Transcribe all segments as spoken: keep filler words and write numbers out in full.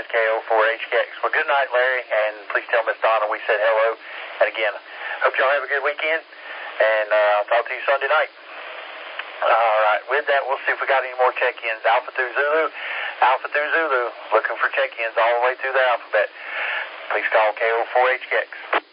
is K O four H K X. Well, good night, Larry, and please tell Miss Donna we said hello. And again, hope y'all have a good weekend, and uh, I'll talk to you Sunday night. All right, with that, we'll see if we got any more check-ins. Alpha through Zulu, Alpha through Zulu, looking for check-ins all the way through the alphabet. Please call K O four H K X.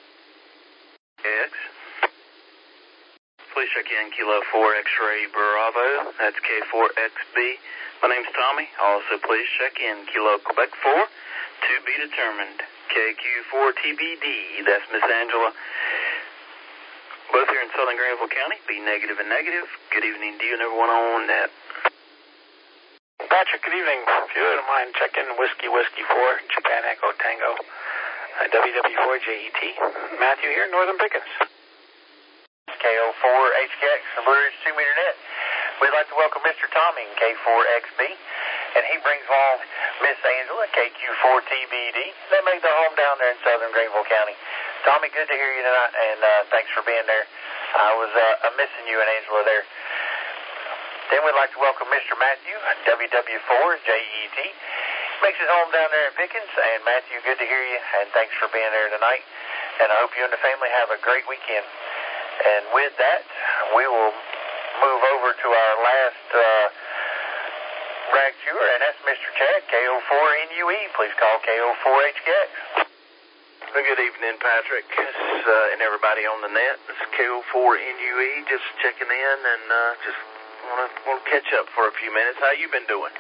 X. Please check in Kilo four X-Ray Bravo. That's K four X B. My name's Tommy. Also, please check in Kilo Quebec four. To be determined. K Q four T B D. That's Miss Angela. Both here in Southern Greenville County. Be negative and negative. Good evening to you and everyone on net. Patrick, good evening. If you wouldn't mind, check in Whiskey Whiskey four, Japan Echo Tango, uh, W W four J E T. Matthew here, Northern Pickens. K O four H K X, the Blue Ridge two meter net. We'd like to welcome Mister Tommy in K four X B, and he brings along Miss Angela, K Q four T B D. They made their home down there in Southern Greenville County. Tommy, good to hear you tonight, and uh, thanks for being there. I was uh, missing you and Angela there. Then we'd like to welcome Mister Matthew, W W four J E T. Makes his home down there in Pickens, and Matthew, good to hear you, and thanks for being there tonight. And I hope you and the family have a great weekend. And with that, we will move over to our last uh, rag chewer, and that's Mister Chad, K O four N U E. Please call K O four H K X. Well, good evening, Patrick, uh, and everybody on the net. This is K O four N U E, just checking in, and uh, just want to want to catch up for a few minutes. How you been doing?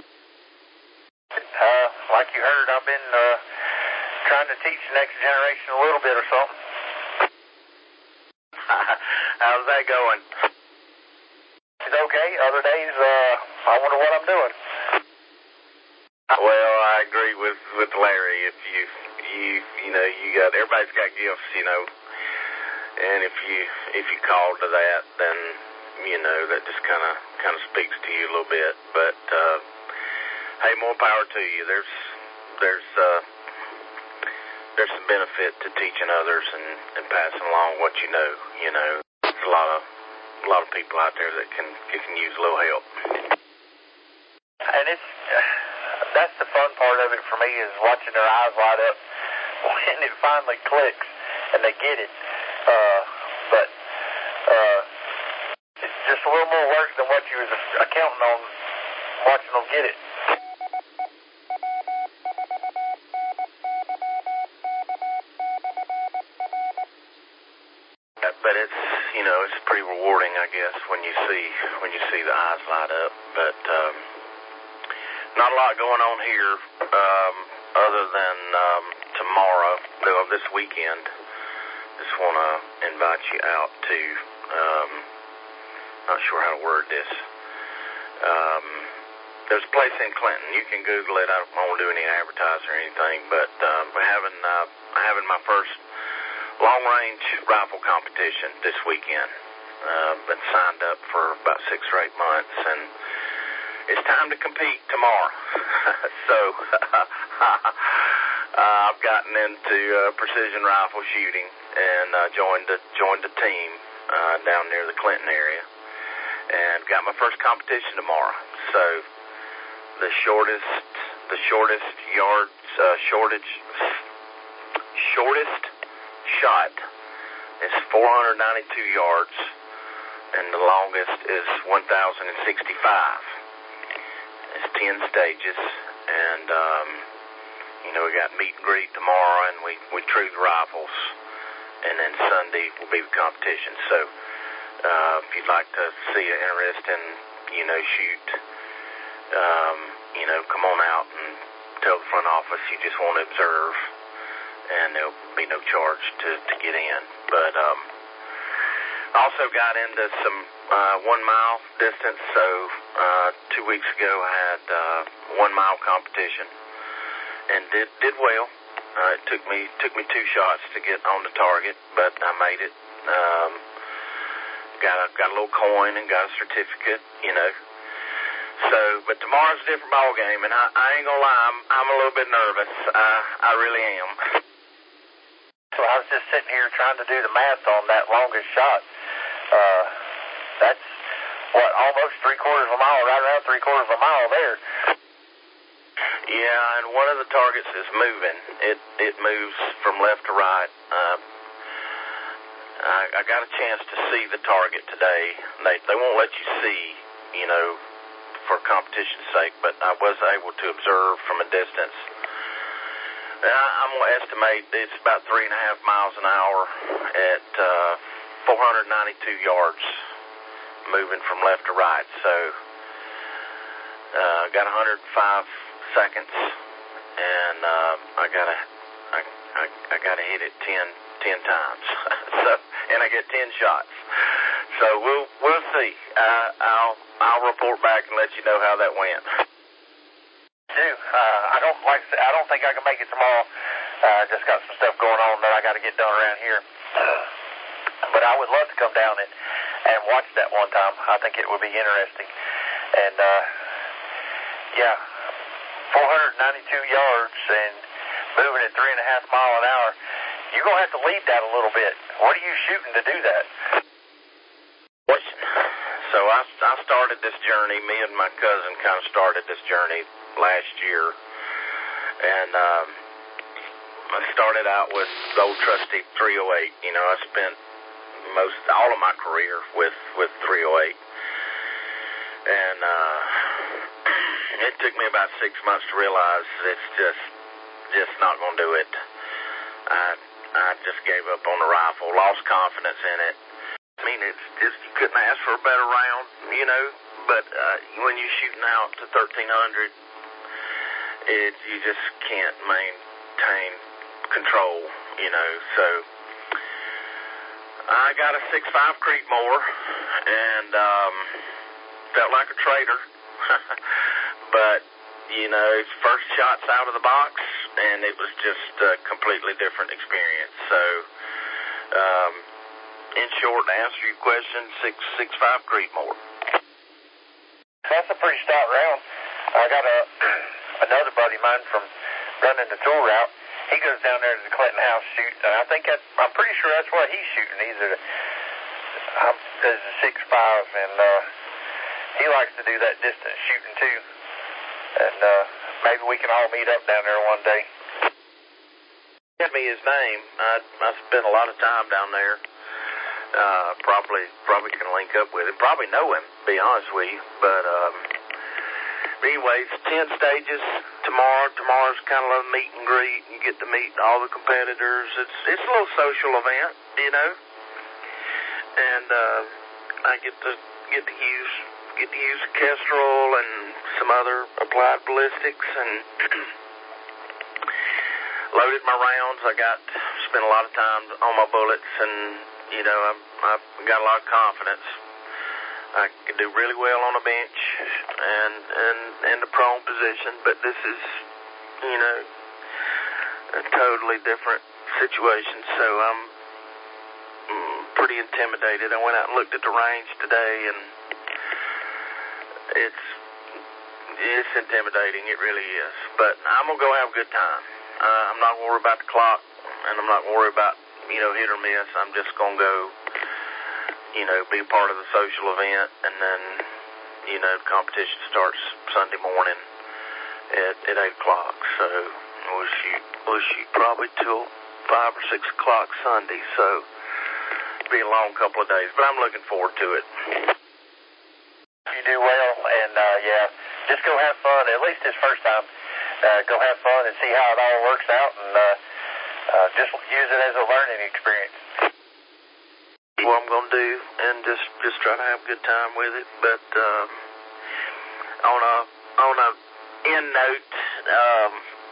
Uh, like you heard, I've been uh, trying to teach the next generation a little bit or something. How's that going? It's okay. Other days, uh, I wonder what I'm doing. Well, I agree with, with Larry. If you, you, you know, you got, everybody's got gifts, you know, and if you, if you call to that, then, you know, that just kind of, kind of speaks to you a little bit. But, uh, hey, more power to you. There's, there's, uh, there's some benefit to teaching others and, and passing along what you know. You know, there's a lot of a lot of people out there that can that can use a little help. And it's that's the fun part of it for me is watching their eyes light up when it finally clicks and they get it. Uh, but uh, it's just a little more work than what you was counting on watching them get it. But it's, you know, it's pretty rewarding, I guess, when you see when you see the eyes light up. But um, not a lot going on here, um, other than um, tomorrow, well, this weekend. Just want to invite you out to, um, not sure how to word this. Um, there's a place in Clinton. You can Google it. I don't want to do any advertising or anything, but um, we're having uh, having my first long-range rifle competition this weekend. Uh, been signed up for about six or eight months, and it's time to compete tomorrow. so uh, I've gotten into uh, precision rifle shooting and uh, joined the joined the team uh, down near the Clinton area, and got my first competition tomorrow. So the shortest the shortest yards uh, shortage shortest shot is four hundred ninety-two yards, and the longest is one thousand sixty-five. It's ten stages, and um, you know, we got meet and greet tomorrow, and we we true the rifles, and then Sunday will be the competition. So uh, if you'd like to see an interest in, you know, shoot, um, you know, come on out and tell the front office you just want to observe, and there'll be no charge to, to get in. But um, also got into some uh, one-mile distance. So uh, two weeks ago I had uh, one-mile competition and did did well. Uh, it took me took me two shots to get on the target, but I made it. Um, got a got a little coin and got a certificate, you know. So, but tomorrow's a different ball game, and I, I ain't gonna lie, I'm I'm a little bit nervous. Uh, I really am. So I was just sitting here trying to do the math on that longest shot. Uh, that's, what, almost three quarters of a mile, right around three quarters of a mile there. Yeah, and one of the targets is moving. It it moves from left to right. Uh, I, I got a chance to see the target today. They they won't let you see, you know, for competition's sake, but I was able to observe from a distance. And I, I'm going to estimate it's about three and a half miles an hour at uh, four hundred ninety-two yards, moving from left to right. So uh, got one hundred five seconds, and uh, I gotta I, I, I gotta hit it ten, ten times. So and I get ten shots. So we'll we'll see. Uh, I'll I'll report back and let you know how that went. Do uh, I don't like I, say, I don't think I can make it tomorrow. I uh, just got some stuff going on that I got to get done around here. Uh, but I would love to come down and and watch that one time. I think it would be interesting. And uh, yeah, four hundred ninety-two yards and moving at three and a half mile an hour. You're gonna have to lead that a little bit. What are you shooting to do that? So I, I started this journey, me and my cousin kind of started this journey last year, and um, I started out with the old trusty three oh eight. You know, I spent most, all of my career with, with three oh eight, and uh, it took me about six months to realize it's just, just not going to do it. I, I just gave up on the rifle, lost confidence in it. I mean, it's just, you couldn't ask for a better round, you know, but uh, when you're shooting out to thirteen hundred, it, you just can't maintain control, you know, so I got a six five Creedmoor and um, felt like a traitor, but, you know, first shots out of the box, and it was just a completely different experience, so, um, in short, to answer your question, six six five Creedmoor. That's a pretty stout round. I got a another buddy of mine from running the tour route. He goes down there to the Clinton House shoot, and I think that's, I'm pretty sure that's what he's shooting. He's a, um, there's a six five, and uh, he likes to do that distance shooting too. And uh, maybe we can all meet up down there one day. Give me his name. I I spent a lot of time down there. Uh, probably, probably can link up with him. Probably know him, to be honest with you. But, um, anyways, ten stages tomorrow. Tomorrow's kind of a meet and greet. You get to meet all the competitors. It's it's a little social event, you know. And uh, I get to get to use get to use Kestrel and some other applied ballistics and loaded my rounds. I got spent a lot of time on my bullets and. You know, I've, I've got a lot of confidence. I can do really well on a bench and and in the prone position, but this is, you know, a totally different situation. So I'm pretty intimidated. I went out and looked at the range today, and it's it's intimidating. It really is. But I'm gonna go have a good time. Uh, I'm not gonna worry about the clock, and I'm not gonna worry about, you know, hit or miss. I'm just going to go, you know, be a part of the social event, and then, you know, the competition starts Sunday morning at, at eight o'clock. So we'll shoot, we'll shoot probably till five or six o'clock Sunday. So it'll be a long couple of days, but I'm looking forward to it. You do well, and, uh, yeah, just go have fun. At least this first time, uh, go have fun and see how it all works out, and, uh, Uh, just use it as a learning experience. What I'm going to do, and just, just try to have a good time with it. But um, on a on a end note, um,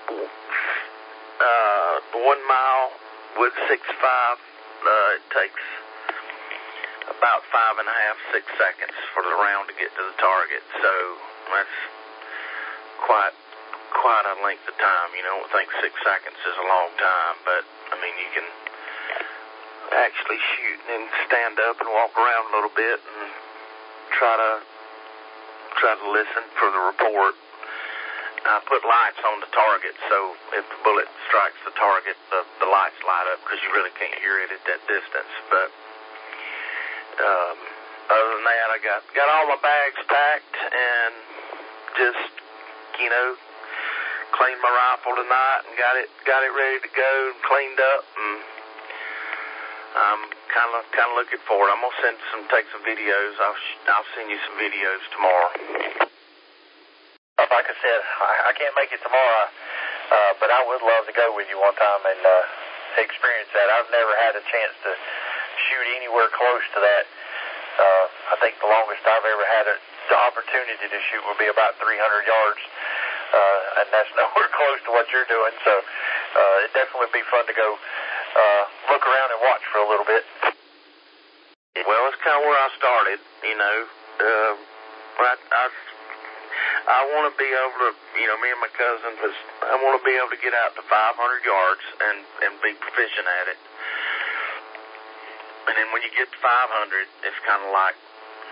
uh, one mile with six five, uh, it takes about five and a half, six seconds for the round to get to the target. So that's quite. quite a length of time. You know, I think six seconds is a long time, but, I mean, you can actually shoot and stand up and walk around a little bit and try to try to listen for the report. I put lights on the target, so if the bullet strikes the target, the, the lights light up because you really can't hear it at that distance. But um, other than that, I got, got all my bags packed and just, you know, cleaned my rifle tonight and got it got it ready to go and cleaned up, and I'm kind of kind of looking forward. I'm gonna send some take some videos. I'll I'll send you some videos tomorrow. Like I said, I, I can't make it tomorrow, uh, but I would love to go with you one time and uh, experience that. I've never had a chance to shoot anywhere close to that. Uh, I think the longest I've ever had a, the opportunity to shoot would be about three hundred yards, uh, and that's nowhere close to what you're doing. So uh, it'd definitely be fun to go uh, look around and watch for a little bit. Well, it's kind of where I started, you know. Uh, I, I, I want to be able to, you know, me and my cousin, was, I want to be able to get out to five hundred yards and, and be proficient at it. And then when you get to five hundred, it's kind of like,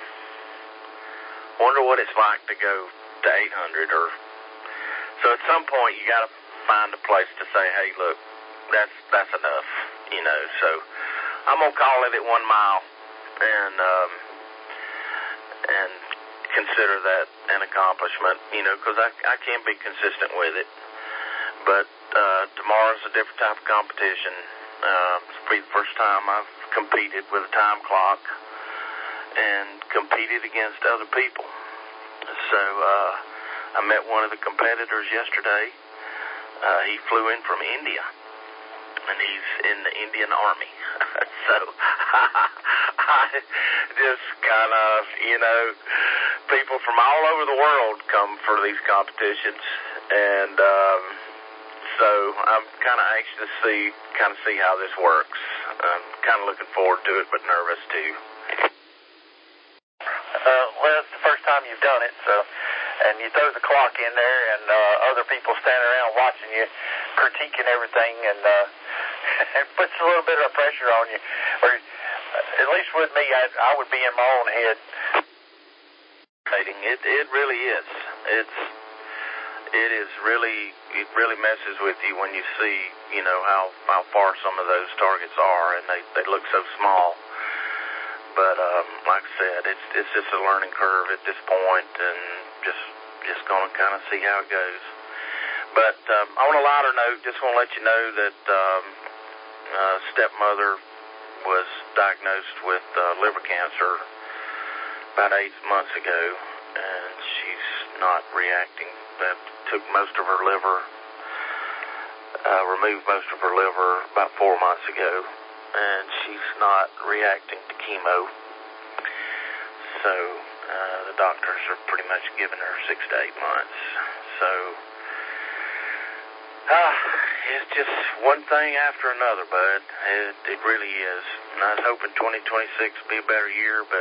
wonder what it's like to go to eight hundred. Or so at some point you got to find a place to say, hey, look, that's that's enough, you know. So I'm gonna call it at one mile and um, and consider that an accomplishment, you know, because I I can't be consistent with it. But uh, tomorrow's a different type of competition. Uh, it's the first time I've competed with a time clock and competed against other people. So uh, I met one of the competitors yesterday. Uh, he flew in from India, and he's in the Indian Army. So I just kind of, you know, people from all over the world come for these competitions, and um, so I'm kind of anxious to see, kind of see how this works. I'm kind of looking forward to it, but nervous too. Uh, well, it's the first time you've done it, so, and you throw the clock in there, and uh, other people standing around watching you, critiquing everything, and uh, it puts a little bit of pressure on you. Or uh, at least with me, I, I would be in my own head. It it really is. It's it is really it really messes with you when you see, you know, how how far some of those targets are, and they they look so small. But um, like I said, it's it's just a learning curve at this point, and just just gonna kind of see how it goes. But um, on a lighter note, just want to let you know that um, uh, stepmother was diagnosed with uh, liver cancer about eight months ago, and she's not reacting. That took most of her liver, uh, removed most of her liver about four months ago, and she's not reacting to chemo. So uh, the doctors are pretty much giving her six to eight months. So uh, it's just one thing after another, bud. It, it really is. And I was hoping twenty twenty-six would be a better year, but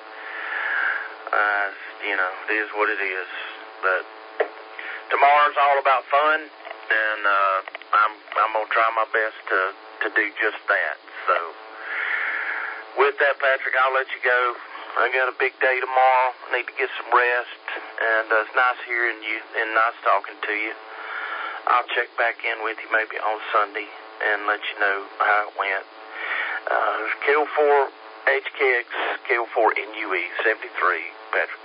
uh, you know, it is what it is. But tomorrow's all about fun, and uh, I'm I'm gonna try my best to to do just that. So with that, Patrick, I'll let you go. I got a big day tomorrow. I need to get some rest, and uh, it's nice hearing you and nice talking to you. I'll check back in with you maybe on Sunday and let you know how it went. Uh, K O four H K X, K O four N U E, seventy-three, Patrick.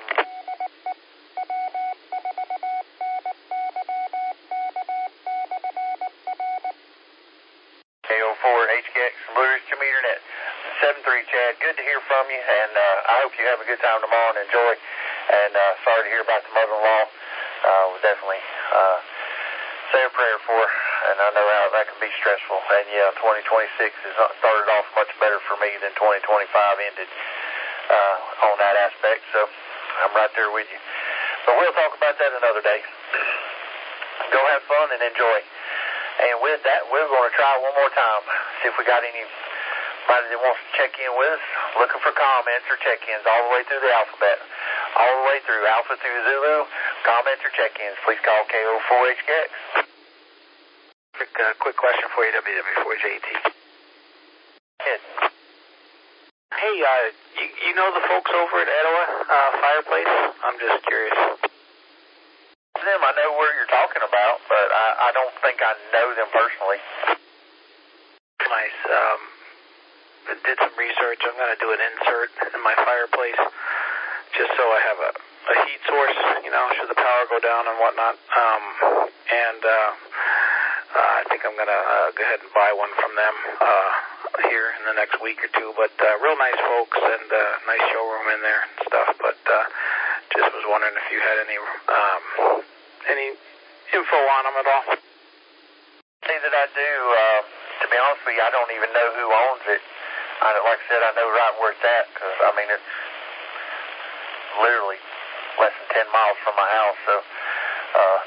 K O four H K X, Blue Ridge two meter net. seven three, Chad. Good to hear from you, and uh, I hope you have a good time tomorrow and enjoy. And uh, sorry to hear about the mother-in-law. Uh, we'll definitely uh, say a prayer for her, and I know how that can be stressful. And yeah, twenty twenty-six has started off much better for me than twenty twenty-five ended uh, on that aspect, so I'm right there with you. But we'll talk about that another day. Go have fun and enjoy. And with that, we're going to try one more time, see if we got anybody that wants to check in with us, looking for comments or check-ins all the way through the alphabet, all the way through Alpha through Zulu, comments or check-ins. Please call K O four H K X. Quick, uh, quick question for you, W W four J T. Good. Hey, uh, you, you know the folks over at Etowah uh, Fireplace? I'm just curious. Them, I know where you're talking about, but I, I don't think I know them personally. Nice. Um, did some research. I'm going to do an insert in my fireplace just so I have a, a heat source, you know, should the power go down and whatnot. Um, and uh, uh, I think I'm going to uh, go ahead and buy one from them uh, here in the next week or two. But uh, real nice folks and uh, nice showroom in there and stuff. But uh, just was wondering if you had any um, any info on them at all. See that I do. Uh, to be honest with you, I don't even know who owns it. I, like I said, I know right where it's at because, I mean, it's literally less than ten miles from my house. So, uh,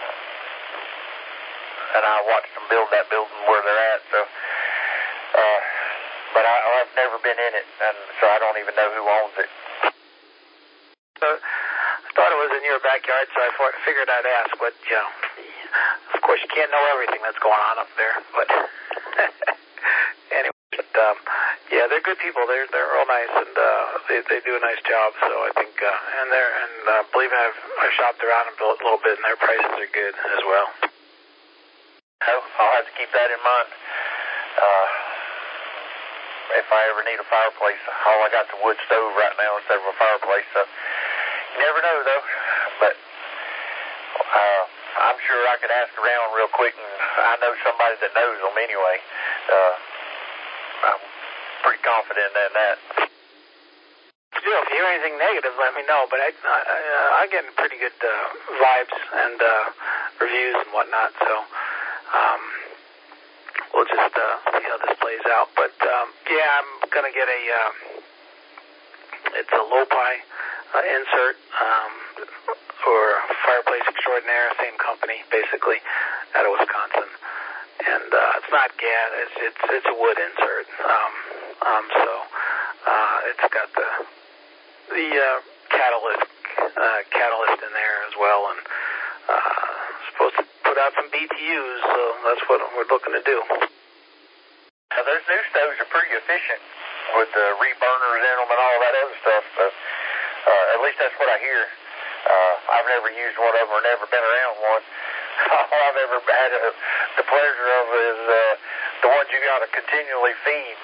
and I watched them build that building where they're at. So, uh, but I, I've never been in it, and so I don't even know who owns it. So, I thought it was in your backyard, so I figured I'd ask. But, you know, of course, you can't know everything that's going on up there. But anyway, but, um, yeah, they're good people. They're they're real nice, and uh, they they do a nice job. So I think, uh, and they're and uh, believe me, I've I've shopped around a little bit, and their prices are good as well. Oh, I'll have to keep that in mind. Uh, if I ever need a fireplace, all I got is a wood stove right now instead of a fireplace. So you never know, though. But uh, I'm sure I could ask around real quick, and I know somebody that knows them anyway. Uh, I'm pretty confident in that. Still, if you hear anything negative, let me know. But I, I, uh, I'm getting pretty good uh, vibes and uh, reviews and whatnot. So um, we'll just uh, see how this plays out. But um, yeah, I'm gonna get a. Um, it's a Lopi uh, insert um, or fireplace extraordinaire, same company basically, out of Wisconsin. And uh, it's not gas; it's it's it's a wood insert. Um, um, so uh, it's got the the uh, catalyst uh, catalyst in there as well, and uh, supposed to put out some B T Us. So that's what we're looking to do. Now, those new stoves are pretty efficient with the reburners in them and all that other stuff. So uh, at least that's what I hear. Uh, I've never used one of them or never been around one. All I've ever had a, the pleasure of is uh, the ones you got to continually feed.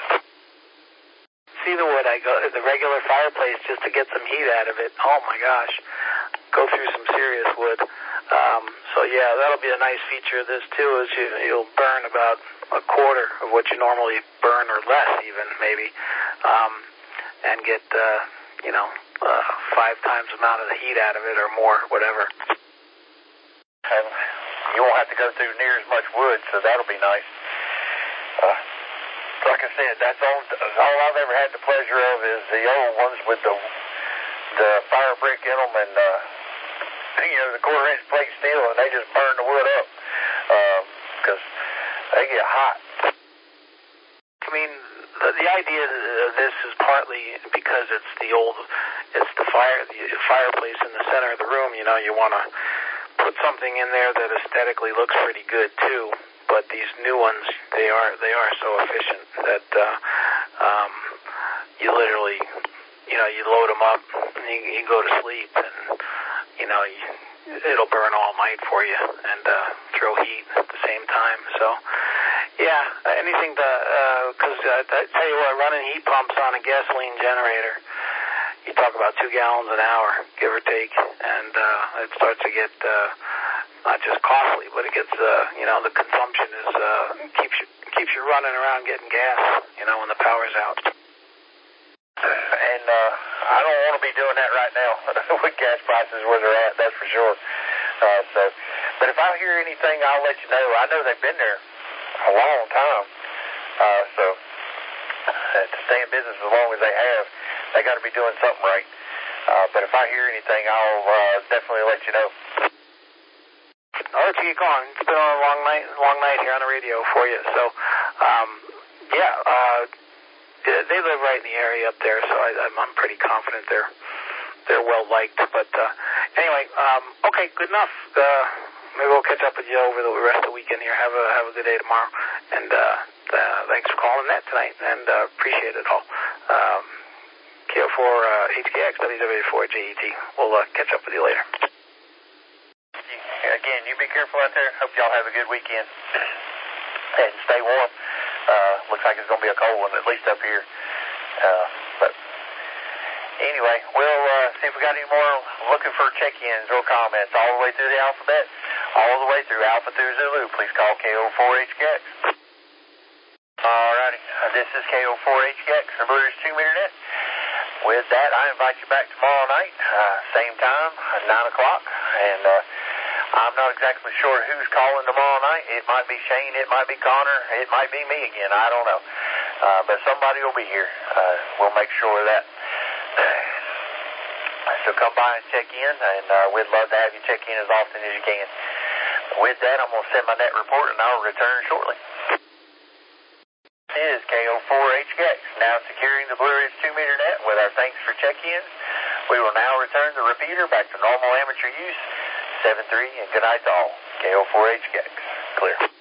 See the wood I go the regular fireplace just to get some heat out of it. Oh my gosh, go through some serious wood. Um, so yeah, that'll be a nice feature of this too. Is you you'll burn about a quarter of what you normally burn, or less even maybe, um, and get uh, you know uh, five times the amount of the heat out of it or more, whatever. And you won't have to go through near as much wood, so that'll be nice. Uh, like I said, that's all, all I've ever had the pleasure of is the old ones with the the fire brick in them and, uh, you know, the quarter inch plate steel, and they just burn the wood up because um, they get hot. I mean, the, the idea of this is partly because it's the old, it's the fire, the fireplace in the center of the room. You know, you want to put something in there that aesthetically looks pretty good too. But these new ones, they are they are so efficient that uh, um, you literally, you know, you load them up and you, you go to sleep, and you know you, it'll burn all night for you and uh, throw heat at the same time. So yeah, anything to because uh, I tell you what, running heat pumps on a gasoline generator, you talk about two gallons an hour, give or take, and uh, it starts to get uh, not just costly, but it gets, uh, you know, the consumption is uh, keeps you keeps you running around getting gas, you know, when the power's out. And uh, I don't want to be doing that right now with gas prices where they're at. That's for sure. Uh, so, but if I hear anything, I'll let you know. I know they've been there a long time, uh, so uh, to stay in business as long as they have, they got to be doing something right. Uh, but if I hear anything, I'll uh, definitely let you know. I'll let you get going. It's been a long night, long night here on the radio for you. So, um, yeah, uh, they live right in the area up there, so I, I'm, I'm pretty confident they're they're well liked. But uh, anyway, um, okay, good enough. Uh, maybe we'll catch up with you over the rest of the weekend here. Have a have a good day tomorrow, and uh, uh, thanks for calling that tonight, and uh, appreciate it all. Um, K O four uh, H K X W W four J E T. We'll uh, catch up with you later. Again, you be careful out there. Hope y'all have a good weekend. And stay warm. Uh, looks like it's going to be a cold one, at least up here. Uh, but anyway, we'll uh, see if we got any more looking for check-ins or comments all the way through the alphabet all the way through Alpha through Zulu, please call K O four H K X. Alrighty, uh, this is K O four H K X, the Blue Ridge two meter net. With that, I invite you back tomorrow night, uh, same time, nine o'clock, and uh, I'm not exactly sure who's calling tomorrow night. It might be Shane, it might be Connor, it might be me again, I don't know. Uh, but somebody will be here. Uh, we'll make sure of that. So come by and check in, and uh, we'd love to have you check in as often as you can. With that, I'm going to send my net report, and I'll return shortly. This is K O four H K X, now securing the Blue Ridge two meter net with our thanks for check-ins. We will now return the repeater back to normal amateur use. seven three, and good night to all. K O four H K X, clear.